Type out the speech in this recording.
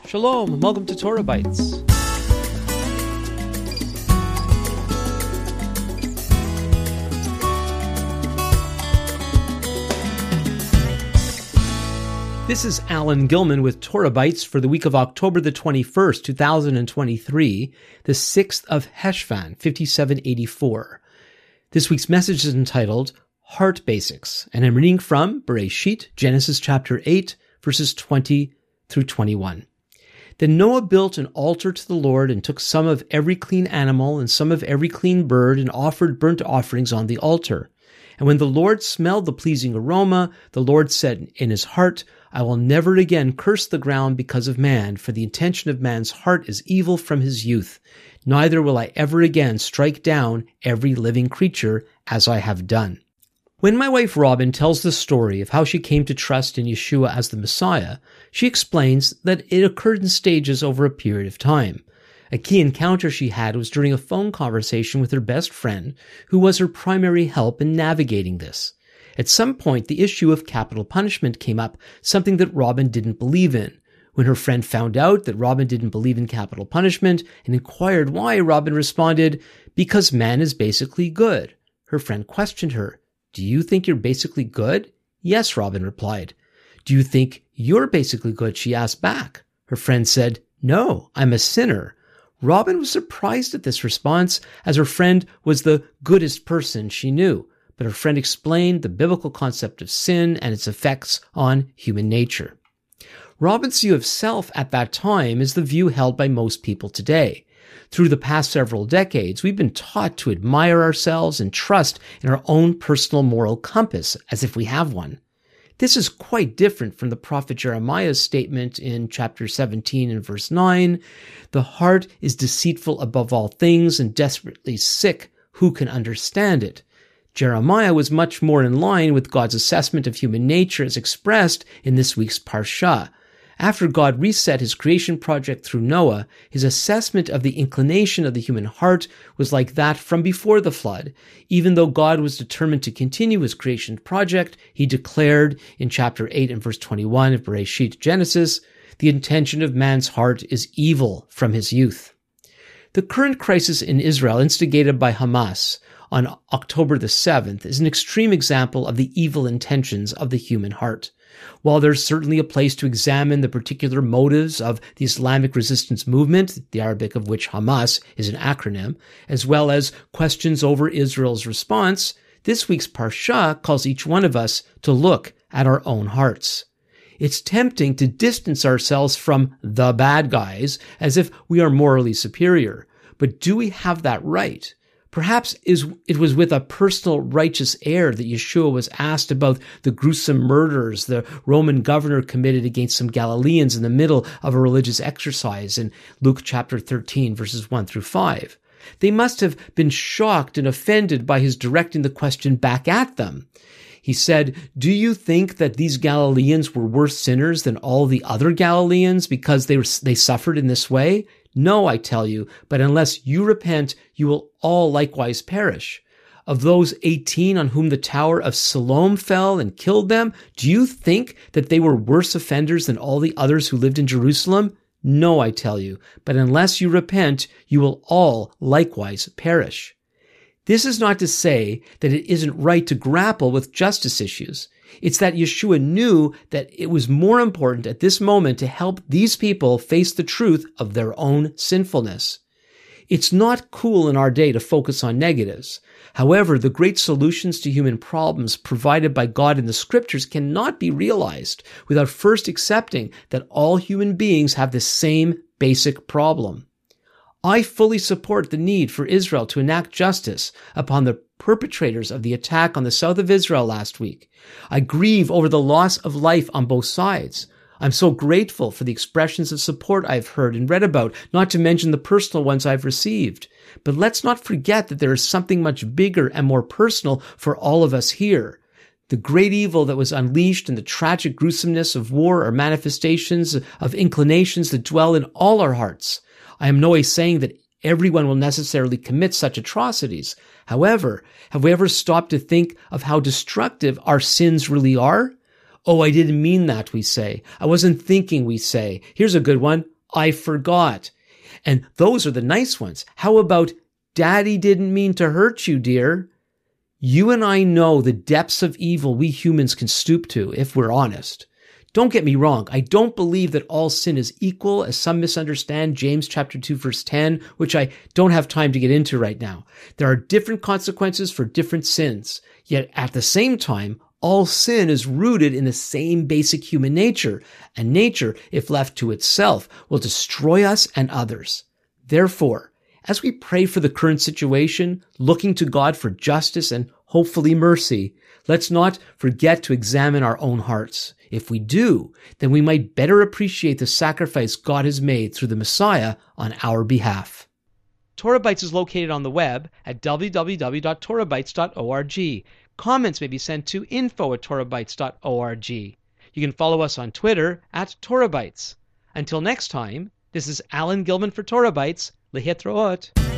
Shalom, and welcome to Torah Bites. This is Alan Gilman with Torah Bites for the week of October the 21st, 2023, the 6th of Heshvan, 5784. This week's message is entitled Heart Basics, and I'm reading from Bereshit, Genesis chapter 8, verses 20 through 21. Then Noah built an altar to the Lord and took some of every clean animal and some of every clean bird and offered burnt offerings on the altar. And when the Lord smelled the pleasing aroma, the Lord said in his heart, I will never again curse the ground because of man, for the intention of man's heart is evil from his youth. Neither will I ever again strike down every living creature as I have done. When my wife Robin tells the story of how she came to trust in Yeshua as the Messiah, she explains that it occurred in stages over a period of time. A key encounter she had was during a phone conversation with her best friend, who was her primary help in navigating this. At some point, the issue of capital punishment came up, something that Robin didn't believe in. When her friend found out that Robin didn't believe in capital punishment and inquired why, Robin responded, because man is basically good. Her friend questioned her, Do you think you're basically good? Yes, Robin replied. Do you think you're basically good? She asked back. Her friend said, No, I'm a sinner. Robin was surprised at this response, as her friend was the goodest person she knew, but her friend explained the biblical concept of sin and its effects on human nature. Robin's view of self at that time is the view held by most people today. Through the past several decades, we've been taught to admire ourselves and trust in our own personal moral compass, as if we have one. This is quite different from the prophet Jeremiah's statement in chapter 17 and verse 9, The heart is deceitful above all things and desperately sick. Who can understand it? Jeremiah was much more in line with God's assessment of human nature as expressed in this week's Parsha. After God reset his creation project through Noah, his assessment of the inclination of the human heart was like that from before the flood. Even though God was determined to continue his creation project, he declared in chapter 8 and verse 21 of Bereshit, Genesis, the intention of man's heart is evil from his youth. The current crisis in Israel, instigated by Hamas on October the 7th, is an extreme example of the evil intentions of the human heart. While there's certainly a place to examine the particular motives of the Islamic resistance movement, the Arabic of which Hamas is an acronym, as well as questions over Israel's response, this week's Parsha calls each one of us to look at our own hearts. It's tempting to distance ourselves from the bad guys as if we are morally superior. But do we have that right? Perhaps it was with a personal righteous air that Yeshua was asked about the gruesome murders the Roman governor committed against some Galileans in the middle of a religious exercise in Luke chapter 13, verses 1 through 5. They must have been shocked and offended by his directing the question back at them. He said, Do you think that these Galileans were worse sinners than all the other Galileans because they suffered in this way? No, I tell you, but unless you repent, you will all likewise perish. Of those 18 on whom the tower of Siloam fell and killed them, do you think that they were worse offenders than all the others who lived in Jerusalem? No, I tell you, but unless you repent, you will all likewise perish. This is not to say that it isn't right to grapple with justice issues. It's that Yeshua knew that it was more important at this moment to help these people face the truth of their own sinfulness. It's not cool in our day to focus on negatives. However, the great solutions to human problems provided by God in the scriptures cannot be realized without first accepting that all human beings have the same basic problem. I fully support the need for Israel to enact justice upon the perpetrators of the attack on the south of Israel last week. I grieve over the loss of life on both sides. I'm so grateful for the expressions of support I've heard and read about, not to mention the personal ones I've received. But let's not forget that there is something much bigger and more personal for all of us here. The great evil that was unleashed and the tragic gruesomeness of war are manifestations of inclinations that dwell in all our hearts. I am no way saying that everyone will necessarily commit such atrocities. However, have we ever stopped to think of how destructive our sins really are? Oh, I didn't mean that, we say. I wasn't thinking, we say. Here's a good one. I forgot. And those are the nice ones. How about, Daddy didn't mean to hurt you, dear? You and I know the depths of evil we humans can stoop to if we're honest. Don't get me wrong. I don't believe that all sin is equal, as some misunderstand James chapter 2 verse 10, which I don't have time to get into right now. There are different consequences for different sins. Yet at the same time, all sin is rooted in the same basic human nature, and nature, if left to itself, will destroy us and others. Therefore, as we pray for the current situation, looking to God for justice and hopefully mercy, let's not forget to examine our own hearts. If we do, then we might better appreciate the sacrifice God has made through the Messiah on our behalf. Torah Bytes is located on the web at www.torahbytes.org. Comments may be sent to info@torahbytes.org. You can follow us on Twitter @TorahBytes. Until next time, this is Alan Gilman for Torah Bytes. Lehitraot.